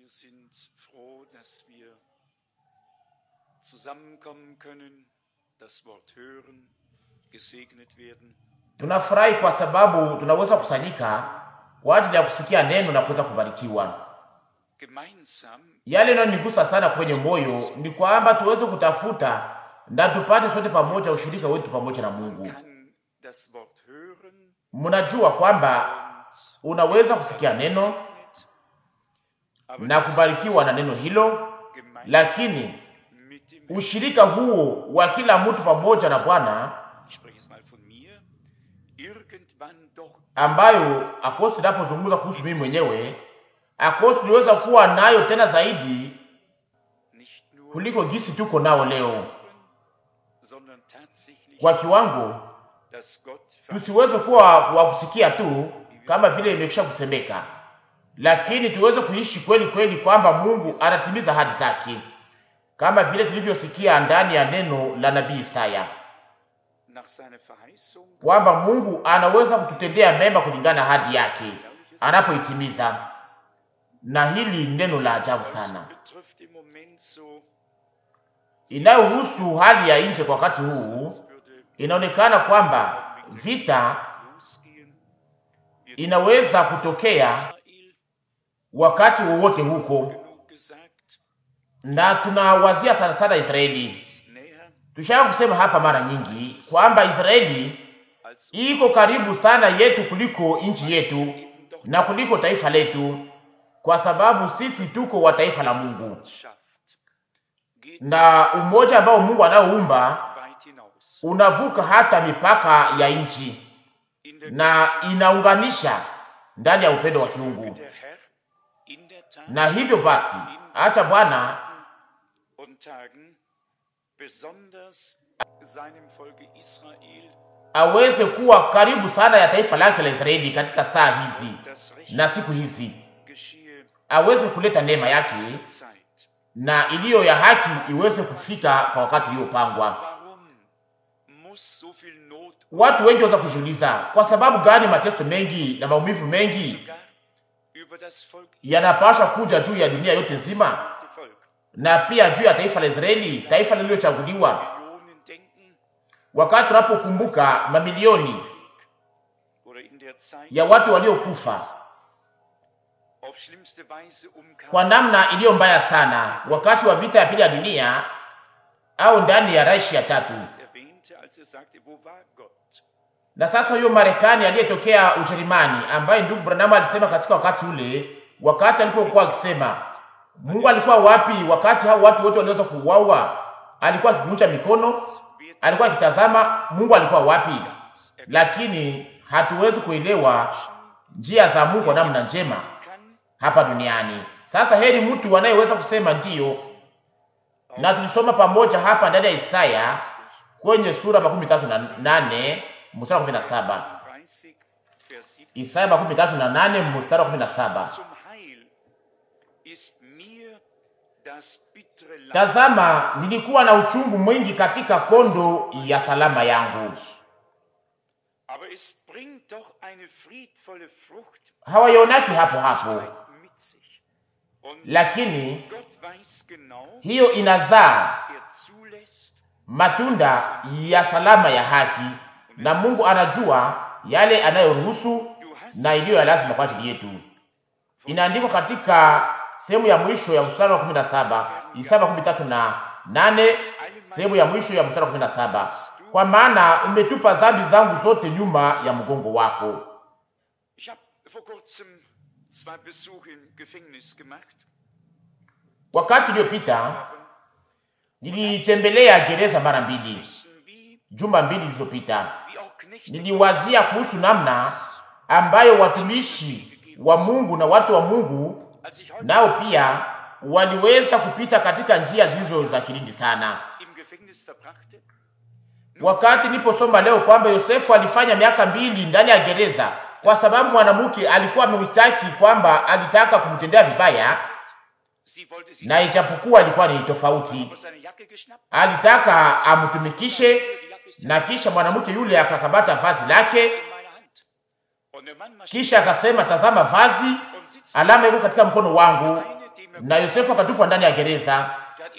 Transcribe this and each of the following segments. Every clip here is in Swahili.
sind froh, dass wir zusammenkommen können, das Wort hören, gesegnet werden. Tunafurahi kwa sababu tunaweza kusanyika kwa ajili ya kusikia neno na kuweza kubarikiwa. Yale yanayonigusa sana kwenye moyo ni kwamba tuweze kutafuta na tupate sote pamoja ushirika wetu pamoja na Mungu. Mnajua kwamba unaweza kusikia neno na kubarikiwa na neno hilo, lakini ushirika huo wa kila mtu pamoja na Bwana, ambayo akosi napozungumza kuhusu mimi mwenyewe, akosi niweza kuwa nayo tena zaidi kuliko jinsi tuko nao leo, kwa kiwango tusiweze kuwa wa kusikia tu kama vile imekwisha kusemeka, lakini tuweze kuishi kweli kweli kwamba Mungu anatimiza ahadi zake, kama vile tulivyosikia ndani ya neno la nabii Isaya kwamba Mungu anaweza kututendea mema kulingana na ahadi yake anapoitimiza. Na hili neno la ajabu sana inayohusu hali ya nje kwa wakati huu. Inaonekana kwamba vita inaweza kutokea wakati wowote huko, na tunawazia sana sana Israeli. Tushaka kusema hapa mara nyingi kwamba Israeli iko karibu sana yetu kuliko nchi yetu na kuliko taifa letu, kwa sababu sisi tuko wa taifa la Mungu, na umoja ambao Mungu anaoumba unavuka hata mipaka ya nchi na inaunganisha ndani ya upendo wa kiungu. Na hivyo basi, acha Bwana aweze kuwa karibu sana ya taifa lake la Israeli katika saa hizi na siku hizi, aweze kuleta neema yake na iliyo ya haki iweze kufika kwa wakati uliopangwa. Watu wengi waweza kujiuliza, kwa sababu gani mateso mengi na maumivu mengi yanapaswa kuja juu ya dunia yote nzima na pia juu ya taifa la Israeli, taifa lililochaguliwa? Wakati tunapokumbuka mamilioni ya watu waliokufa kwa namna iliyo mbaya sana wakati wa vita ya pili ya dunia au ndani ya Reich ya tatu, na sasa huyo Marekani aliyetokea Ujerumani, ambaye ndugu Branham alisema katika wakati ule, wakati alipokuwa akisema Mungu alikuwa wapi wakati hao watu wote waliweza kuuawa? Alikuwa akikunja mikono, alikuwa akitazama Mungu alikuwa wapi? Lakini hatuwezi kuelewa njia za Mungu kwa namna njema hapa duniani. Sasa heri mtu anayeweza kusema ndiyo. Na tulisoma pamoja hapa ndani ya Isaya kwenye sura 38 mstari 17. Isaya 38 mstari 17. Tazama, nilikuwa na uchungu mwingi katika kondo ya salama yangu. Hawaionaki hapo hapo, lakini hiyo inazaa matunda ya salama ya haki, na Mungu anajua yale anayoruhusu na iliyo ya lazima kwa ajili yetu. Inaandikwa katika sehemu ya mwisho ya mstari wa 17, Isaya 38 sehemu ya mwisho ya mstari wa 17, kwa maana umetupa dhambi zangu zote nyuma ya mgongo wako. Wakati uliopita nilitembelea gereza mara mbili, juma mbili zilizopita. Niliwazia kuhusu namna ambayo watumishi wa Mungu na watu wa Mungu nao pia waliweza kupita katika njia zilizo za kilindi sana. Wakati niliposoma leo kwamba Yosefu alifanya miaka 2 ndani ya gereza kwa sababu mwanamke alikuwa amemshtaki kwamba alitaka kumtendea vibaya, na ijapokuwa ilikuwa ni tofauti, alitaka amtumikishe, na kisha mwanamke yule akakabata vazi lake, kisha akasema, tazama vazi, alama iko katika mkono wangu, na Yosefu akatupwa ndani ya gereza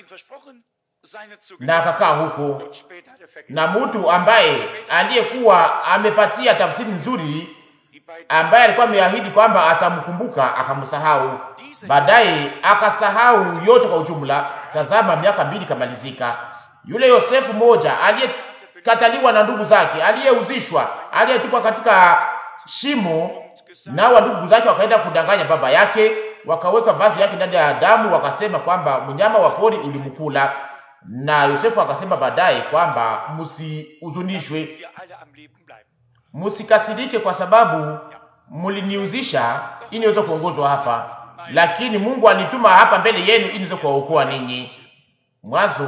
na akakaa huko, na mtu ambaye aliyekuwa amepatia tafsiri nzuri, ambaye alikuwa ameahidi kwamba atamkumbuka, akamsahau. Baadaye akasahau yote kwa ujumla. Tazama, miaka 2 kamalizika. Yule Yosefu mmoja aliyekataliwa na ndugu zake, aliyeuzishwa, aliyetupwa katika shimo, nao ndugu zake wakaenda kudanganya baba yake, wakaweka vazi yake ndani ya damu, wakasema kwamba mnyama wa pori ulimkula. Na Yosefu akasema baadaye kwamba msihuzunishwe, msikasirike, kwa sababu mliniuzisha ili niweze kuongozwa hapa, lakini Mungu anituma hapa mbele yenu ili niweze kuwaokoa ninyi. Mwanzo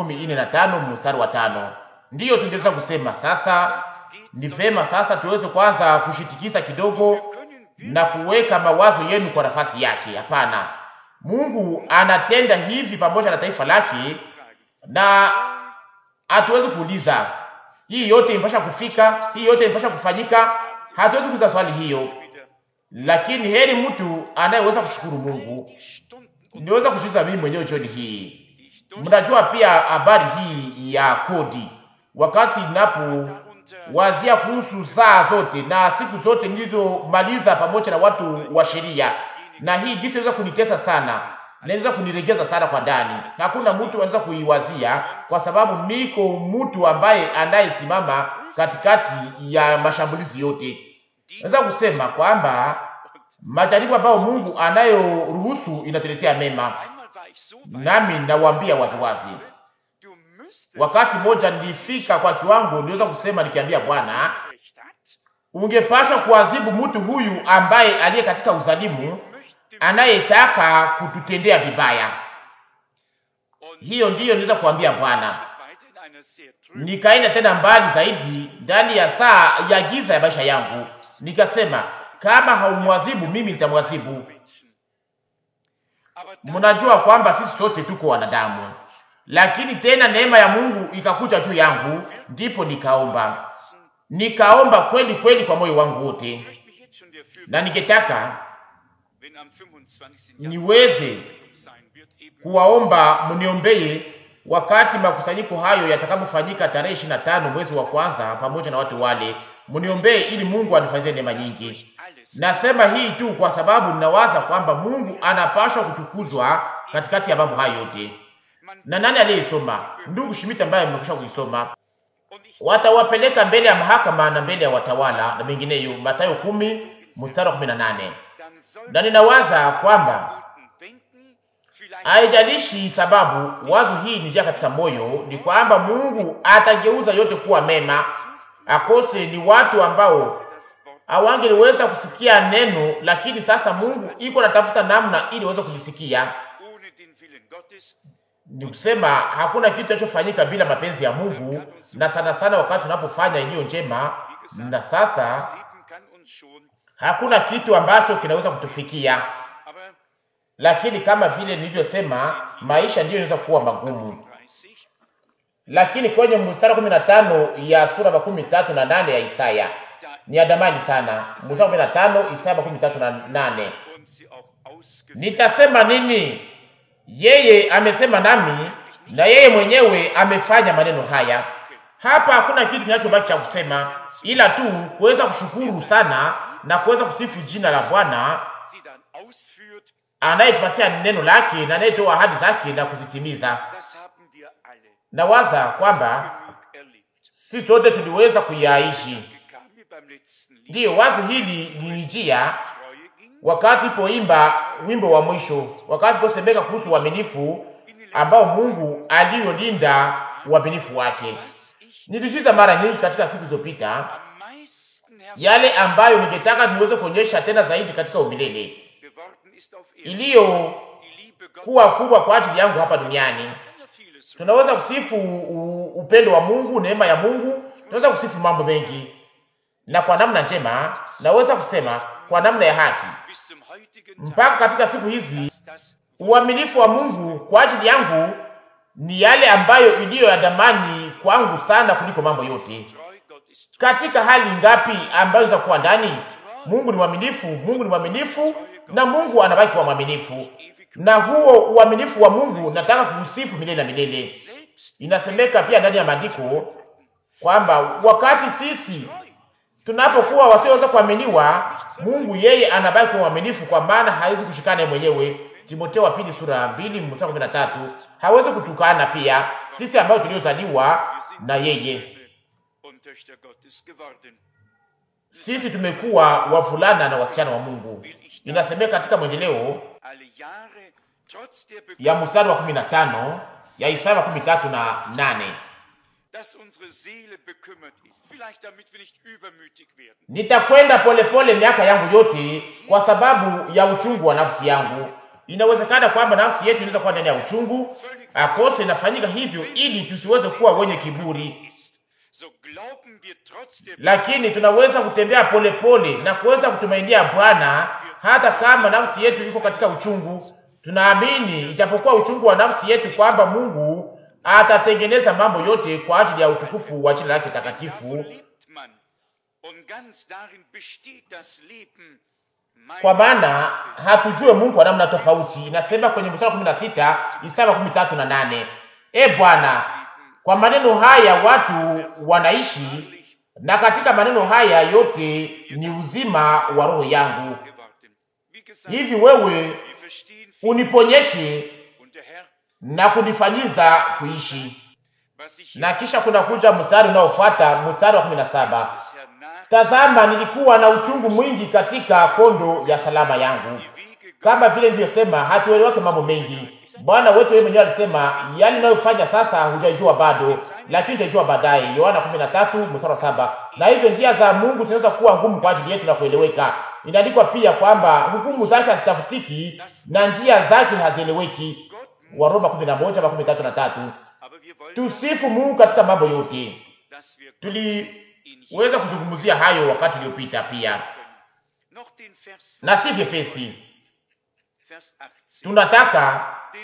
45:5. Ndiyo tungeweza kusema sasa ni vema sasa tuweze kwanza kushitikisa kidogo na kuweka mawazo yenu kwa nafasi yake. Hapana, Mungu anatenda hivi pamoja na taifa lake, na hatuwezi kuuliza hii yote impasha kufika, hii yote impasha kufanyika. Hatuwezi kuuliza swali hiyo, lakini heri mtu anayeweza kushukuru Mungu. Niweza kushuhudia mimi mwenyewe jioni hii. Mnajua pia habari hii ya kodi, wakati ninapowazia kuhusu saa zote na siku zote nilizomaliza pamoja na watu wa sheria, na hii jinsi inaweza kunitesa sana, inaweza kuniregeza sana kwa ndani. Hakuna mtu anaweza kuiwazia, kwa sababu niko mtu ambaye anayesimama katikati ya mashambulizi yote. Naweza kusema kwamba majaribu ambayo Mungu anayoruhusu inatuletea mema. Nami nawaambia waziwazi, wakati mmoja nilifika kwa kiwango niweza kusema nikiambia Bwana, ungepasha kuadhibu mtu huyu ambaye aliye katika uzalimu, anayetaka kututendea vibaya. Hiyo ndiyo niweza kuambia Bwana. Nikaenda tena mbali zaidi ndani ya saa ya giza ya maisha yangu, nikasema kama haumwadhibu mimi nitamwadhibu. Mnajua kwamba sisi sote tuko wanadamu, lakini tena neema ya Mungu ikakuja juu yangu, ndipo nikaomba kweli kweli kwa moyo wangu wote, na ningetaka niweze kuwaomba mniombee wakati makusanyiko hayo yatakapofanyika tarehe 25 mwezi wa kwanza, pamoja na watu wale. Mniombee ili Mungu anifanyie neema nyingi. Nasema hii tu kwa sababu ninawaza kwamba Mungu anapaswa kutukuzwa katikati ya mambo hayo yote. Na nani aliyesoma? Ndugu Schmidt ambaye mmekwisha kuisoma. Watawapeleka mbele ya mahakama na mbele ya watawala na mengineyo, Mathayo 10:18. Na ninawaza kwamba haijalishi sababu wazo hii nijia katika moyo, ni kwamba Mungu atageuza yote kuwa mema. Akose ni watu ambao hawangeweza kusikia neno, lakini sasa Mungu iko natafuta namna ili waweze kulisikia. Ni kusema hakuna kitu kinachofanyika bila mapenzi ya Mungu, na sana sana wakati tunapofanya iliyo njema, na sasa hakuna kitu ambacho kinaweza kutufikia. Lakini kama vile nilivyosema, maisha ndiyo inaweza kuwa magumu. Lakini kwenye mstari 15 ya sura 38 ya Isaya ni adamani sana. Mstari 15 Isaya 13:8. Nitasema nini? Yeye amesema nami, na yeye mwenyewe amefanya maneno haya. Hapa hakuna kitu kinachobaki cha kusema, ila tu kuweza kushukuru sana na kuweza kusifu jina la Bwana anayetupatia neno lake na anayetoa ahadi zake na kuzitimiza. Nawaza kwamba sisi sote tuliweza kuyaishi. Ndiyo, wazo hili lilijia wakati poimba wimbo wa mwisho, wakati posemeka kuhusu uaminifu ambao Mungu aliyolinda uaminifu wake. Nilishiza mara nyingi katika siku zilizopita yale ambayo ningetaka niweze kuonyesha tena zaidi katika umilele iliyo kuwa kubwa kwa ajili yangu hapa duniani. Tunaweza kusifu upendo wa Mungu, neema ya Mungu, tunaweza kusifu mambo mengi, na kwa namna njema, naweza kusema kwa namna ya haki. Mpaka katika siku hizi uaminifu wa Mungu kwa ajili yangu ni yale ambayo iliyo ya damani kwangu sana kuliko mambo yote. Katika hali ngapi ambazo za kuwa ndani, Mungu ni mwaminifu, Mungu ni mwaminifu, na Mungu anabaki kuwa mwaminifu. na huo uaminifu wa Mungu nataka kusifu milele na milele. Inasemeka pia ndani ya maandiko kwamba wakati sisi tunapokuwa wasioweza kuaminiwa, Mungu yeye anabaki kuwa mwaminifu, kwa maana hawezi kushikana mwenyewe. Timotheo wa pili sura 2 mstari 13. Hawezi kutukana pia sisi ambao tuliozaliwa na yeye. Sisi tumekuwa wavulana na wasichana wa Mungu. Inasemeka katika mwendeleo ya mstari wa 15 ya Isaya 13:8. Nitakwenda polepole miaka yangu yote kwa sababu ya uchungu wa nafsi yangu. Inawezekana kwamba nafsi yetu inaweza kuwa ndani ya uchungu, akose inafanyika hivyo ili tusiweze kuwa wenye kiburi. Lakini tunaweza kutembea polepole na kuweza kutumainia Bwana hata kama nafsi yetu iko katika uchungu. Tunaamini ijapokuwa uchungu wa nafsi yetu kwamba Mungu atatengeneza mambo yote kwa ajili ya utukufu wa jina lake takatifu. Kwa maana hatujue Mungu kwa namna tofauti. Inasema kwenye mstari 16, Isaya 13:8. Bwana, kwa maneno haya watu wanaishi, na katika maneno haya yote ni uzima wa roho yangu. Hivi wewe uniponyeshe na kunifanyiza kuishi. Na kisha kuna kuja mstari unaofuata, mstari wa 17. Tazama, nilikuwa na uchungu mwingi katika kondo ya salama yangu. Kama vile niliyosema, hatuelewake mambo mengi. Bwana wetu yeye mwenyewe alisema, yale ninayofanya sasa hujajua bado, lakini utajua baadaye. Yohana 13 mstari 7. Na hivyo njia za Mungu zinaweza kuwa ngumu kwa ajili yetu na kueleweka. Inaandikwa pia kwamba hukumu zake hazitafutiki na njia zake hazieleweki. Waroma 11:33. Tusifu Mungu katika mambo yote. Tuliweza kuzungumzia hayo wakati uliopita pia. Na si vyepesi. Tunataka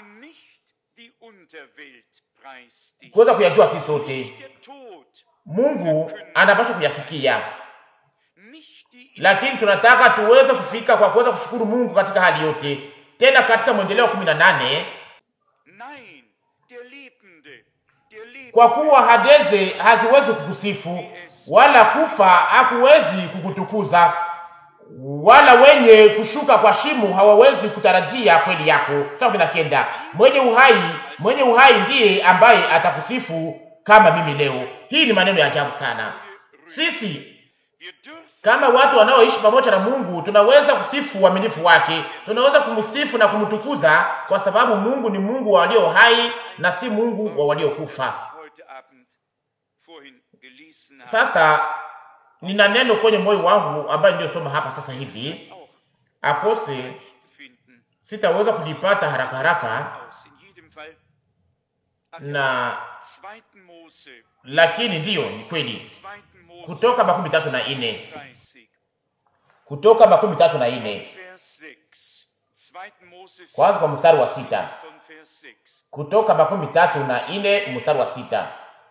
kuweza kuyajua sisi sote. Mungu anapaswa kuyasikia. Lakini tunataka tuweze kufika kwa kuweza kushukuru Mungu katika hali yote. Tena katika mwendeleo 18, kwa kuwa hadeze haziwezi kukusifu, wala kufa hakuwezi kukutukuza, wala wenye kushuka kwa shimo hawawezi kutarajia kweli yako. Sasa kinakenda, mwenye uhai ndiye ambaye atakusifu kama mimi leo. Hii ni maneno ya ajabu sana. Sisi kama watu wanaoishi pamoja na Mungu tunaweza kusifu uaminifu wake. Tunaweza kumsifu na kumtukuza kwa sababu Mungu ni Mungu wa walio hai na si Mungu wa waliokufa. Sasa nina neno kwenye moyo wangu ambaye ndio soma hapa sasa hivi. Akose sitaweza kujipata haraka haraka na lakini ndiyo ni kweli. Kutoka 34. Kutoka 34. Kwanza kwa mstari wa 6. Kutoka 34 mstari wa 6.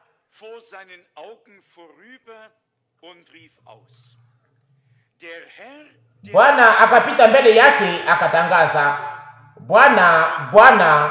Bwana akapita mbele yake akatangaza, Bwana, Bwana,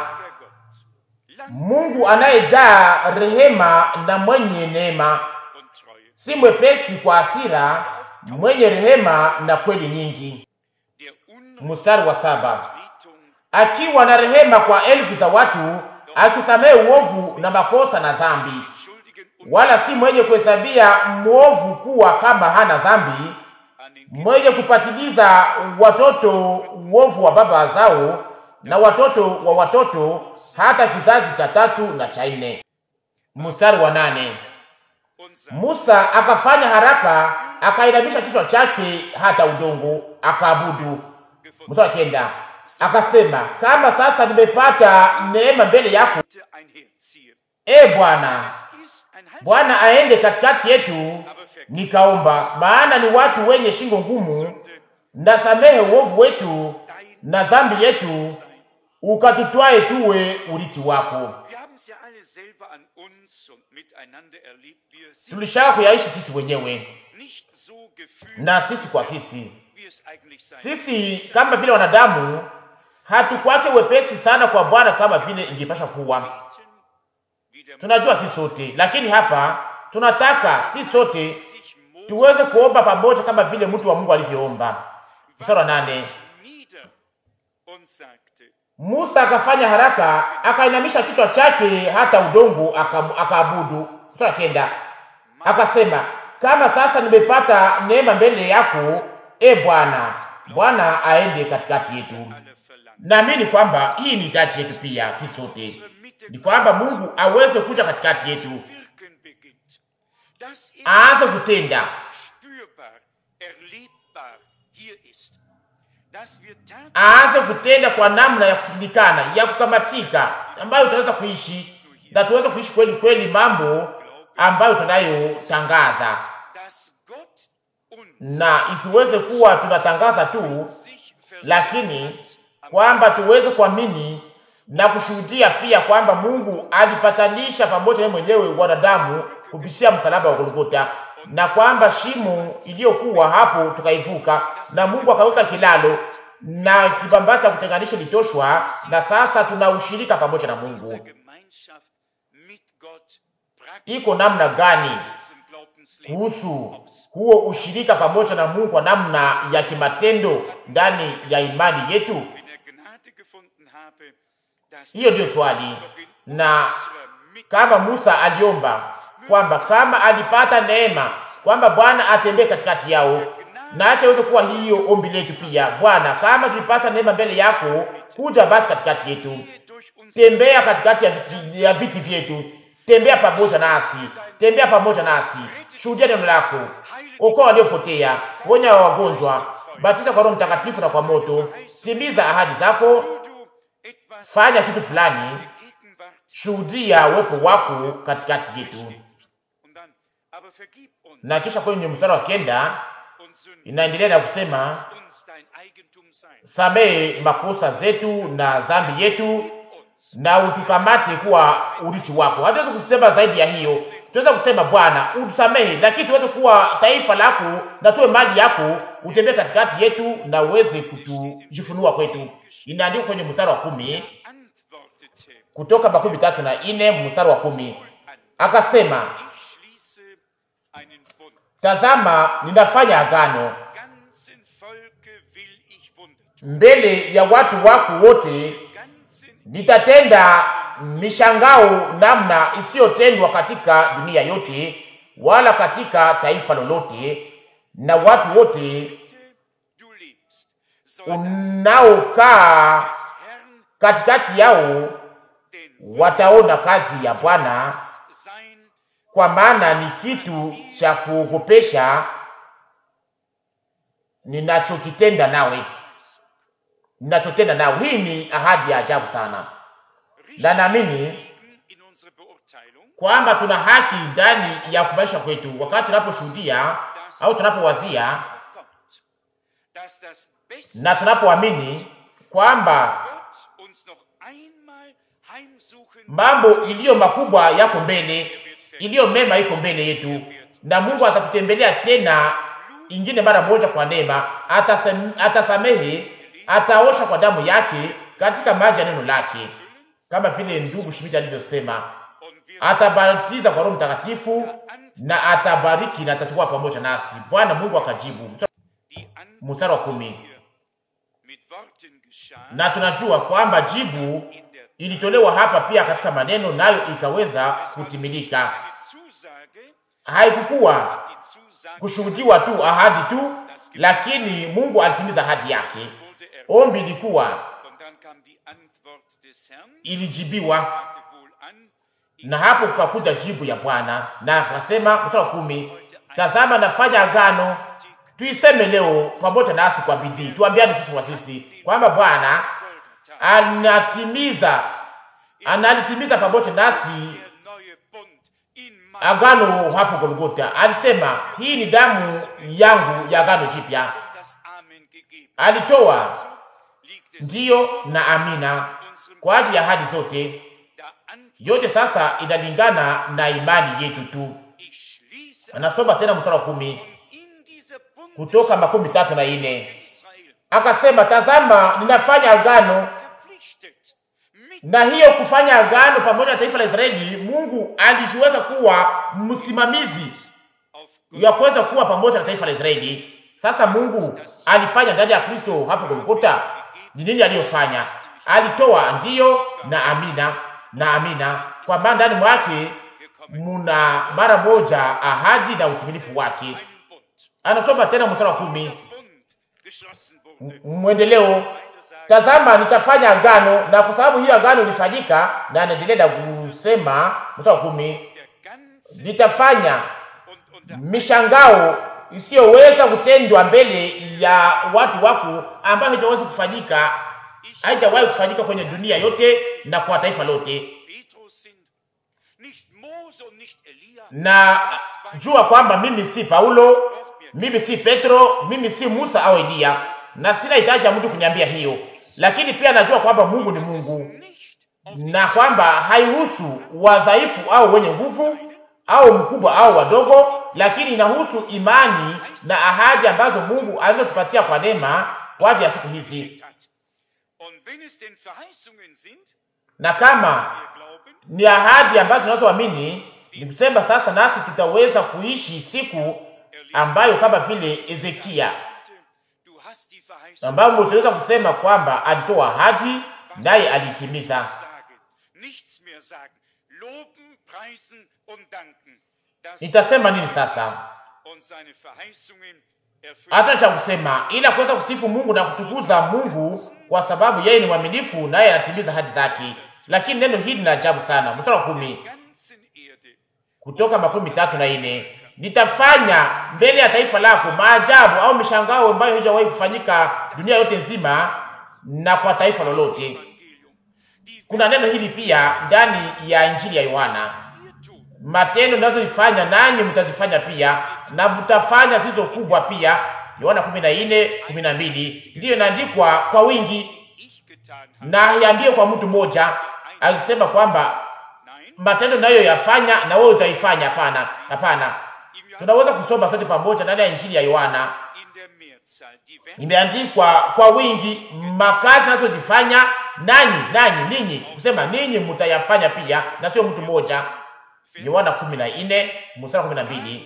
Mungu anayejaa rehema na mwenye neema, si mwepesi kwa hasira, mwenye rehema na kweli nyingi. Mstari wa 7. Akiwa na rehema kwa elfu za watu, akisamehe uovu na makosa na dhambi, wala si mwenye kuhesabia mwovu kuwa kama hana dhambi, mwenye kupatiliza watoto uovu wa baba zao na watoto wa watoto hata kizazi cha 3 na cha 4. Mstari wa 8. Musa akafanya haraka, akainamisha kichwa chake hata udongo, akaabudu. Mstari wa 9. Akasema, kama sasa nimepata neema mbele yako, Bwana aende katikati yetu, nikaomba, maana ni watu wenye shingo ngumu, na samehe uovu wetu na dhambi yetu, ukatutwae tuwe urithi wako. Tulishaka kuyaishi sisi wenyewe na sisi kwa sisi. Sisi kama vile wanadamu hatukwake wepesi sana kwa Bwana kama vile ingepasha kuwa. Tunajua si sote, lakini hapa tunataka si sote tuweze kuomba pamoja kama vile mtu wa Mungu alivyoomba. Mstari wa 8, Musa akafanya haraka, akainamisha kichwa chake hata udongo, akaabudu. Mstari wa 9, akasema, kama sasa nimepata neema mbele yako, Bwana, Bwana aende katikati yetu. Naamini kwamba hii ni hitaji yetu pia, si sote, ni kwamba Mungu aweze kuja katikati yetu, aanze kutenda, aanze kutenda kwa namna ya kusikilikana, ya kukamatika, ambayo tunaweza kuishi na tuweze kuishi kweli kweli mambo ambayo tunayotangaza, na isiweze kuwa tunatangaza tu, lakini kwamba tuweze kuamini na kushuhudia pia kwamba Mungu alipatanisha pamoja na mwenyewe wanadamu kupitia msalaba wa Golgotha, na kwamba shimo iliyokuwa hapo tukaivuka, na Mungu akaweka kilalo na kibambacha cha kutenganisha litoshwa, na sasa tuna ushirika pamoja na Mungu. Iko namna gani kuhusu huo ushirika pamoja na Mungu kwa namna ya kimatendo ndani ya imani yetu? Hiyo ndio swali. Na kama Musa aliomba kwamba kama alipata neema kwamba Bwana atembee katikati yao, na acha iweze kuwa hiyo ombi letu pia. Bwana, kama tulipata neema mbele yako, kuja basi katikati yetu, tembea katikati ya viti vyetu, tembea pamoja nasi, tembea pamoja nasi, shuhudia neno lako, okoa waliopotea, wonya wagonjwa, batiza kwa Roho Mtakatifu na kwa moto, timiza ahadi zako, fanya kitu fulani, shuhudia uwepo wako katikati yetu. Na kisha kwenye mstari wa 9 inaendelea na kusema, samehe makosa zetu na dhambi yetu, na utukamate kuwa urithi wako. Hatuwezi kusema zaidi ya hiyo. Tunaweza kusema Bwana utusamehe, lakini tuweze kuwa taifa lako na tuwe mali yako, utembee katikati yetu na uweze kutujifunua kwetu. Inaandikwa kwenye mstari wa 10, Kutoka 34 mstari wa 10, akasema, tazama ninafanya agano mbele ya watu wako wote, nitatenda mishangao namna isiyotendwa katika dunia yote, wala katika taifa lolote, na watu wote unaokaa katikati yao wataona kazi ya Bwana, kwa maana ni kitu cha kuogopesha ninachokitenda nawe. Hii ni ahadi ya ajabu sana, na naamini kwamba tuna haki ndani ya kumaisha kwetu, wakati tunaposhuhudia au tunapowazia na tunapoamini kwamba mambo iliyo makubwa yako mbele, iliyo mema iko mbele yetu, na Mungu atakutembelea tena ingine mara moja kwa neema. Atasamehe, ataosha kwa damu yake katika maji ya neno lake, kama vile ndugu Schmidt alivyosema, atabatiza kwa Roho Mtakatifu na atabariki na atakuwa pamoja nasi. Bwana Mungu akajibu. Mstari wa 10, na tunajua kwamba jibu ilitolewa hapa pia katika maneno, nayo ikaweza kutimilika. Haikukuwa kushuhudiwa tu, ahadi tu, lakini Mungu alitimiza ahadi yake. Ombi ilikuwa ilijibiwa, na hapo kukakuja jibu ya Bwana, na akasema mstari wa 10, tazama nafanya agano. Tuiseme leo pamoja nasi kwa bidii, tuambiane sisi kwa sisi kwamba Bwana analitimiza pamoja nasi agano hapo Golgotha. Alisema hii ni damu yangu ya agano jipya. Alitoa ndiyo na amina kwa ajili ya ahadi zote. Yote sasa inalingana na imani yetu tu. Anasoma tena mstari wa 10, Kutoka 34, akasema, tazama, ninafanya agano. Na hiyo kufanya agano pamoja na taifa la Israeli, Mungu alijiweka kuwa msimamizi ya kuweza kuwa pamoja na taifa la Israeli. Sasa Mungu alifanya ndani ya Kristo hapo Golgotha. Ni nini aliyofanya? Alitoa ndiyo na amina na amina, kwa maana ndani mwake muna mara moja ahadi na utimilifu wake. Anasoma tena mstari wa 10, mwendeleo, tazama nitafanya agano, na kwa sababu hiyo agano ilifanyika, na anaendelea kusema mstari wa 10, nitafanya mishangao isiyoweza kutendwa mbele ya watu wako, ambayo haijaweza kufanyika, haijawahi kufanyika kwenye dunia yote na kwa taifa lote. Na jua kwamba mimi si Paulo, mimi si Petro, mimi si Musa au Elia, na sina hitaji ya mtu kuniambia hiyo, lakini pia najua kwamba Mungu ni Mungu, na kwamba haihusu wadhaifu au wenye nguvu au mkubwa au wadogo, lakini inahusu imani na ahadi ambazo Mungu alizotupatia kwa neema kwa ajili ya siku hizi. Na kama ni ahadi ambazo tunazoamini, ni kusema sasa nasi tutaweza kuishi siku ambayo kama vile Ezekia, ambayo tunaweza kusema kwamba alitoa ahadi naye alitimiza. Nitasema nini sasa? Hata cha kusema ila kuweza kusifu Mungu na kutukuza Mungu, kwa sababu yeye ni mwaminifu naye anatimiza ahadi zake. Lakini neno hili ni ajabu sana. Mstari wa 10 Kutoka 34, nitafanya mbele ya taifa lako maajabu au mishangao ambayo haijawahi kufanyika dunia yote nzima na kwa taifa lolote. Kuna neno hili pia ndani ya Injili ya Yohana, matendo ninazozifanya nanyi mtazifanya pia, na mtafanya zizo kubwa pia. Yohana 14:12. Ndiyo inaandikwa kwa wingi na haiambiwe kwa mtu mmoja, akisema kwamba matendo nayo yafanya na wewe utaifanya. Hapana, hapana. Tunaweza kusoma sote pamoja ndani ya Injili ya Yohana. Imeandikwa kwa wingi, makazi nazozifanya ninyi, kusema ninyi mtayafanya pia, na sio mtu mmoja. Yohana 14:12.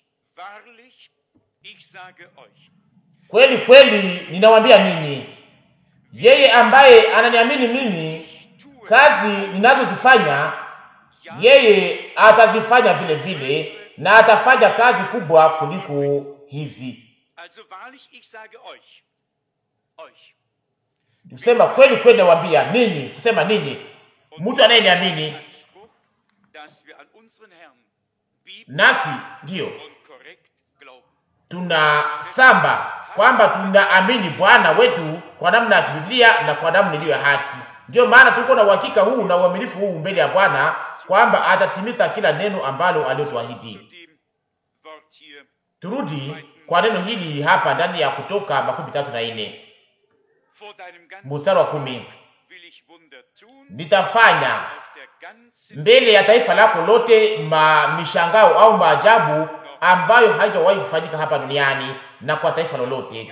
Kweli kweli ninawaambia ninyi, yeye ambaye ananiamini mimi, kazi ninazozifanya yeye atazifanya vile vile, na atafanya kazi kubwa kuliko hizi. Kusema kweli kweli nawaambia ninyi, kusema ninyi, mtu anayeniamini. Nasi ndiyo tunasamba kwamba tunaamini Bwana wetu kwa namna ya Biblia na kwa namna iliyo haki. Ndio maana tuko na uhakika huu na uaminifu huu mbele ya Bwana kwamba atatimiza kila neno ambalo aliyotuahidi. Turudi kwa neno hili hapa ndani ya Kutoka 34 mstari wa 10. Nitafanya mbele ya taifa lako lote mishangao au maajabu ambayo haijawahi kufanyika hapa duniani na kwa taifa lolote.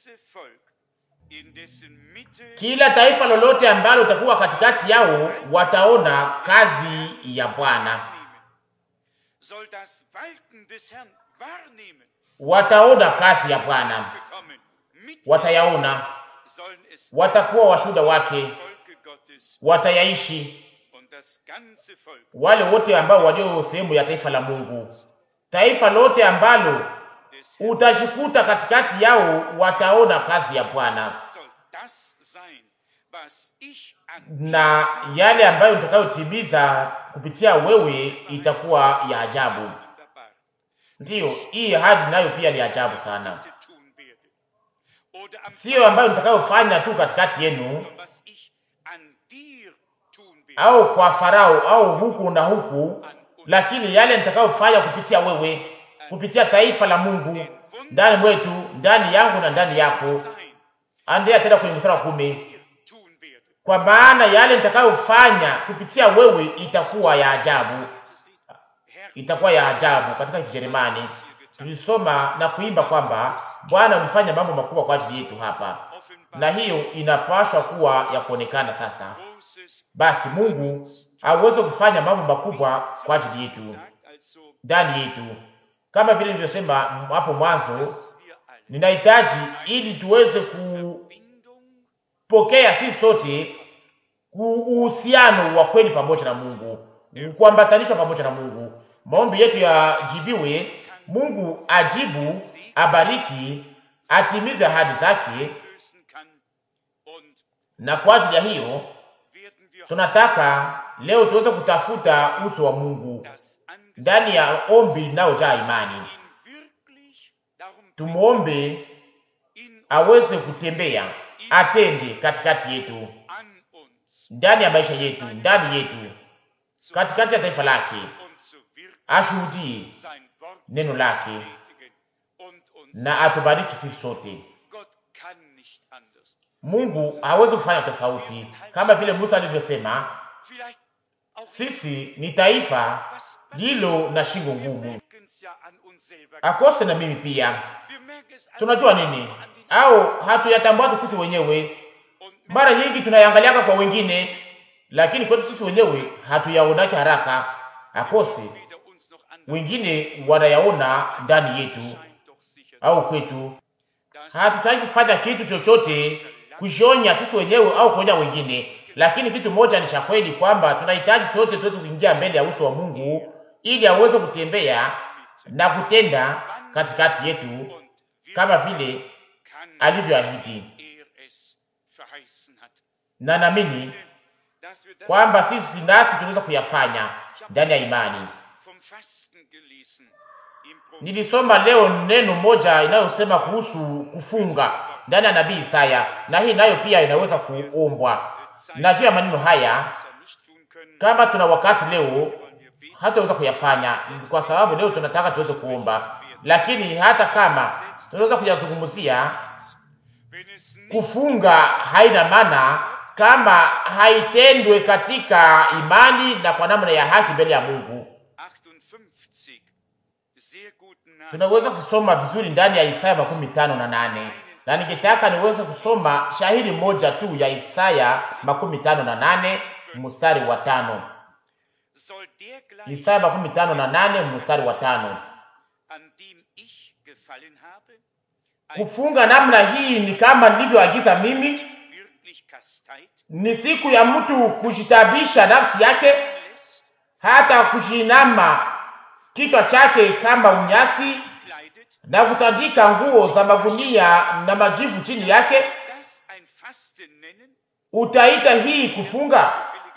Kila taifa lolote ambalo utakuwa katikati yao wataona kazi ya Bwana, wataona kazi ya Bwana, watayaona, watakuwa washuhuda wake, watayaishi. Wale wote ambao walio sehemu ya taifa la Mungu, taifa lote ambalo utashikuta katikati yao wataona kazi ya Bwana, na yale ambayo nitakayotimiza kupitia wewe itakuwa ya ajabu. Ndiyo, hii ahadi nayo pia ni ajabu sana. Sio ambayo nitakayofanya tu katikati yenu au kwa Farao au huku na huku, lakini yale nitakayofanya kupitia wewe, kupitia taifa la Mungu ndani mwetu, ndani yangu na ndani yako. Andea tena kwenye mstari wa 10. Kwa maana yale nitakayofanya kupitia wewe itakuwa ya ajabu. Itakuwa ya ajabu. Katika Kijerumani tulisoma na kuimba kwamba Bwana ulifanya mambo makubwa kwa ajili yetu hapa. na hiyo inapaswa kuwa ya kuonekana sasa. Basi Mungu aweze kufanya mambo makubwa kwa ajili yetu, ndani yetu, kama vile nilivyosema hapo mwanzo. Ninahitaji ili tuweze kupokea sisi sote uhusiano wa kweli pamoja na Mungu, kuambatanishwa pamoja na Mungu, maombi yetu yajibiwe, Mungu ajibu, abariki, atimize ahadi zake. Na kwa ajili ya hiyo tunataka leo tuweze kutafuta uso wa Mungu ndani ya ombi linalojaa imani. Tumuombe aweze kutembea, atende katikati yetu, ndani ya maisha yetu, ndani yetu, katikati ya taifa lake, ashuhudie neno lake na atubariki sisi sote. Mungu hawezi kufanya tofauti, kama vile Musa alivyosema, sisi ni taifa lilo na shingo ngumu. Akose na mimi pia tunajua nini, au hatuyatambua sisi wenyewe. Mara nyingi tunayangalia kwa wengine, lakini kwetu sisi wenyewe hatuyaonaki haraka. Akose wengine wanayaona ndani yetu au kwetu. Hatutaki kufanya kitu chochote kushionya sisi wenyewe au kuonya wengine, lakini kitu moja ni cha kweli, kwamba tunahitaji sote tuweze kuingia mbele ya uso wa Mungu ili aweze kutembea na kutenda katikati yetu kama vile alivyoahidi. Na naamini kwamba sisi nasi tunaweza kuyafanya ndani ya imani. Nilisoma leo neno moja inayosema kuhusu kufunga ndani ya nabii Isaya, na hii nayo pia inaweza kuombwa. Na juu ya maneno haya, kama tuna wakati leo, hataweza kuyafanya kwa sababu leo tunataka tuweze kuomba, lakini hata kama tunaweza kuyazungumzia, kufunga haina maana kama haitendwe katika imani na kwa namna ya haki mbele ya Mungu. Tunaweza kusoma vizuri ndani ya Isaya 58, na nikitaka niweze kusoma shahidi moja tu ya Isaya 58 mstari wa 5. Isaya 58 mstari wa 5. Kufunga namna hii ni kama nilivyoagiza mimi, ni siku ya mtu kujitabisha nafsi yake, hata kushinama kichwa chake kama unyasi, na kutandika nguo za magunia na majivu chini yake. Utaita hii kufunga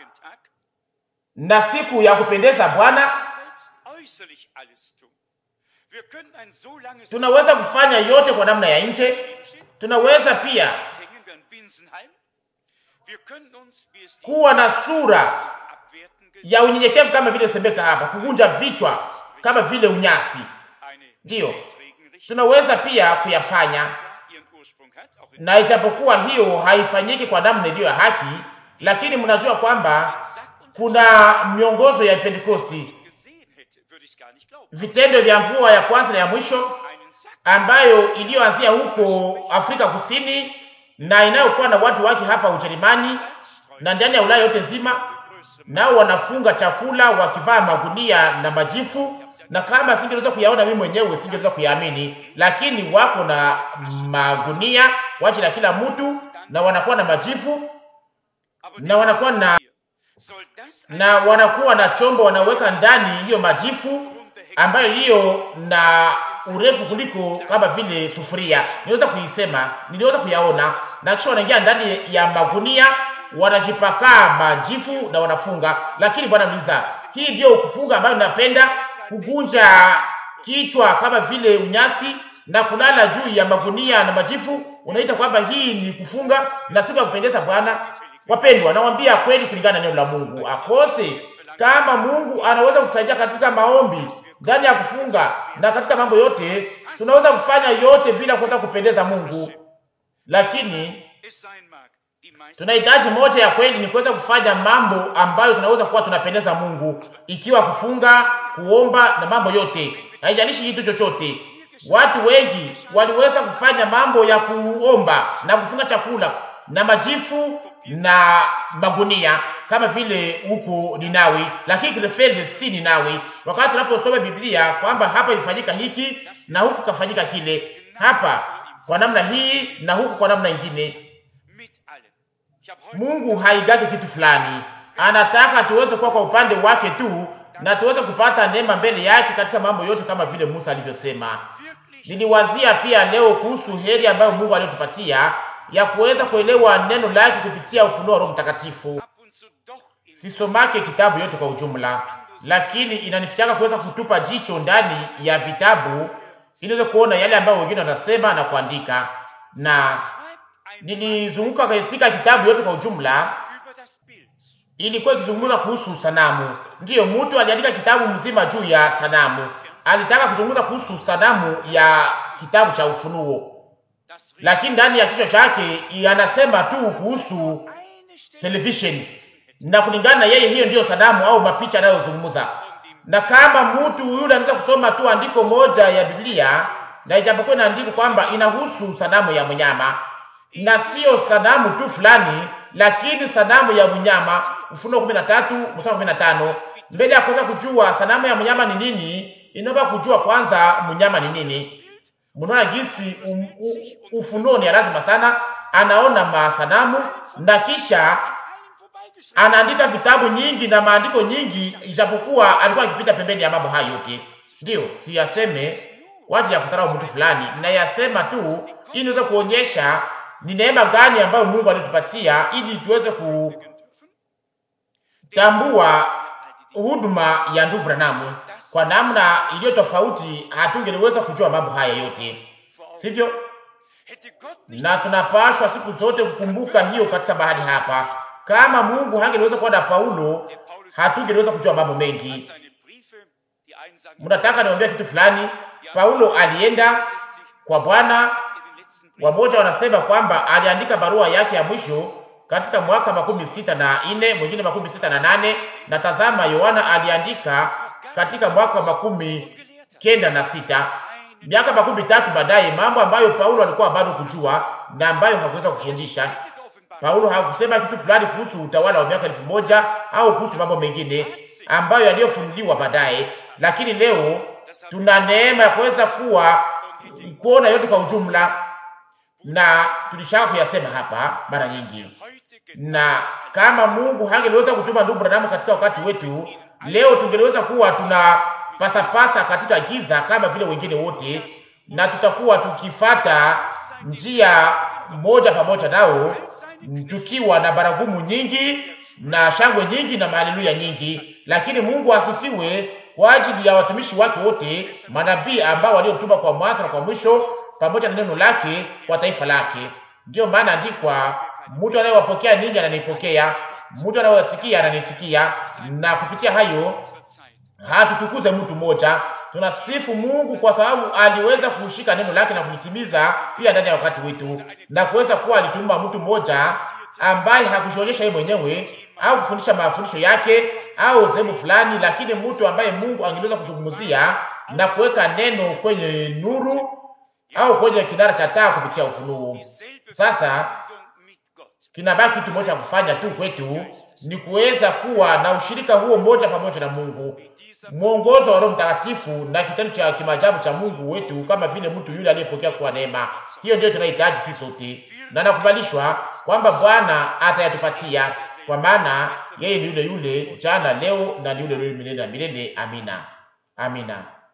na siku ya kupendeza Bwana? Tunaweza kufanya yote kwa namna ya nje. Tunaweza pia kuwa na sura ya unyenyekevu kama vile sembeka hapa, kugunja vichwa kama vile unyasi. Ndiyo, tunaweza pia kuyafanya, na ijapokuwa hiyo haifanyiki kwa namna iliyo ya haki, lakini mnajua kwamba kuna miongozo ya Pentekosti, vitendo vya mvua ya kwanza na ya mwisho, ambayo iliyoanzia huko Afrika Kusini na inayokuwa na watu wake hapa Ujerumani na ndani ya Ulaya yote nzima. Nao wanafunga chakula wakivaa magunia na majifu, na kama singeweza kuyaona mimi mwenyewe singeweza kuyaamini, lakini wako na magunia waje na kila mtu, na wanakuwa na majifu, na wanakuwa na chombo wanaweka ndani hiyo majifu, ambayo hiyo na urefu kuliko kama vile sufuria. Niliweza kuyaona, na kisha wanaingia ndani ya magunia, wanajipaka majifu na wanafunga. Lakini Bwana muuliza, hii ndio kufunga ambayo napenda? Kugunja kichwa kama vile unyasi na kulala juu ya magunia na majifu, unaita kwamba hii ni kufunga na siku ya kupendeza Bwana? Wapendwa, nawaambia kweli kulingana na neno la Mungu, akose kama Mungu anaweza kusaidia katika maombi, ndani ya kufunga na katika mambo yote, tunaweza kufanya yote bila kuweza kupendeza Mungu. Lakini tunahitaji moja ya kweli, ni kuweza kufanya mambo ambayo tunaweza kuwa tunapendeza Mungu, ikiwa kufunga, kuomba na mambo yote. Haijalishi kitu chochote, Watu wengi waliweza kufanya mambo ya kuomba na kufunga chakula na majifu na magunia kama vile huko Ninawi, lakini Krefeld si Ninawi. Wakati tunaposoma Biblia kwamba hapa ilifanyika hiki na huku kafanyika kile, hapa kwa namna hii na huku kwa namna nyingine. Mungu haigaki kitu fulani, anataka tuweze kuwa kwa upande wake tu na tuweze kupata neema mbele yake katika mambo yote kama vile Musa alivyosema. Niliwazia pia leo kuhusu heri ambayo Mungu aliyotupatia ya kuweza kuelewa neno lake kupitia ufunuo wa Roho Mtakatifu. Sisomake kitabu yote kwa ujumla, lakini inanifikiaka kuweza kutupa jicho ndani ya vitabu ili niweze kuona yale ambayo wengine wanasema na kuandika. Na nilizunguka katika kitabu yote kwa ujumla, ilikuwa ikizungumza kuhusu sanamu. Ndiyo, mtu aliandika kitabu mzima juu ya sanamu. Alitaka kuzungumza kuhusu sanamu ya kitabu cha Ufunuo, lakini ndani ya kichwa chake anasema tu kuhusu television, na kulingana na yeye hiyo ndiyo sanamu au mapicha anayozungumza. Na kama mtu yule anaweza kusoma tu andiko moja ya Biblia, na ijapokuwa inaandikwa kwamba inahusu sanamu ya mnyama na sio sanamu tu fulani, lakini sanamu ya mnyama, Ufunuo 13:15. Mbele ya kuweza kujua sanamu ya mnyama ni nini, inaomba kujua kwanza mnyama ni nini. Mnaona jinsi Ufunuo ni lazima sana, anaona masanamu na kisha anaandika vitabu nyingi na maandiko nyingi, ijapokuwa alikuwa akipita pembeni ya mambo hayo yote. Ndio, siyaseme kwa ajili ya kudharau mtu fulani, na yasema tu ili niweze kuonyesha ni neema gani ambayo Mungu alitupatia ili tuweze kutambua huduma ya ndugu Branham. Kwa namna iliyo tofauti hatungeliweza kujua mambo haya yote, sivyo? Na tunapaswa siku zote kukumbuka hiyo katika bahari hapa. Kama Mungu hangeliweza kuwa na Paulo, hatungeliweza kujua mambo mengi. Mnataka niwaambie kitu fulani? Paulo alienda kwa Bwana. Wamoja wanasema kwamba aliandika barua yake ya mwisho katika mwaka 64, mwingine 68, na tazama Yohana aliandika katika mwaka 96, miaka 13 baadaye, mambo ambayo Paulo alikuwa bado kujua na ambayo hakuweza kufundisha. Paulo hakusema kitu fulani kuhusu utawala wa miaka 1000 au kuhusu mambo mengine ambayo yaliyofunuliwa baadaye, lakini leo tuna neema ya kuweza kuona yote kwa ujumla, na tulishaka kuyasema hapa mara nyingi. Na kama Mungu hangeliweza kutuma ndugu Branham katika wakati wetu, leo tungeliweza kuwa tuna pasapasa katika giza kama vile wengine wote, na tutakuwa tukifata njia moja pamoja nao, tukiwa na baragumu nyingi na shangwe nyingi na haleluya nyingi. Lakini Mungu asifiwe kwa ajili ya watumishi wake wote, manabii ambao waliotuma kwa mwanzo na kwa mwisho, pamoja na neno lake kwa taifa lake. Ndio maana andikwa, mtu anayewapokea ninyi ananipokea, mtu anayewasikia ananisikia. Na kupitia hayo hatutukuze mtu mmoja, tunasifu Mungu kwa sababu aliweza kushika neno lake na kulitimiza pia ndani ya wakati wetu, na kuweza kuwa alituma mtu mmoja ambaye hakujionyesha yeye mwenyewe au kufundisha mafundisho yake au sehemu fulani, lakini mtu ambaye Mungu angeweza kuzungumzia na kuweka neno kwenye nuru au kwenye kinara cha taa kupitia ufunuo. Sasa kinabaki kitu moja kufanya tu kwetu, ni kuweza kuwa na ushirika huo mmoja pamoja na Mungu, mwongozo wa Roho Mtakatifu na kitendo cha kimaajabu cha Mungu wetu, kama vile mtu yule aliyepokea kwa neema. Hiyo ndio tunahitaji sisi sote, na nakubalishwa kwamba Bwana atayatupatia, kwa maana yeye ni yule yule jana, leo na ni yule yule milele na milele. Amina, amina.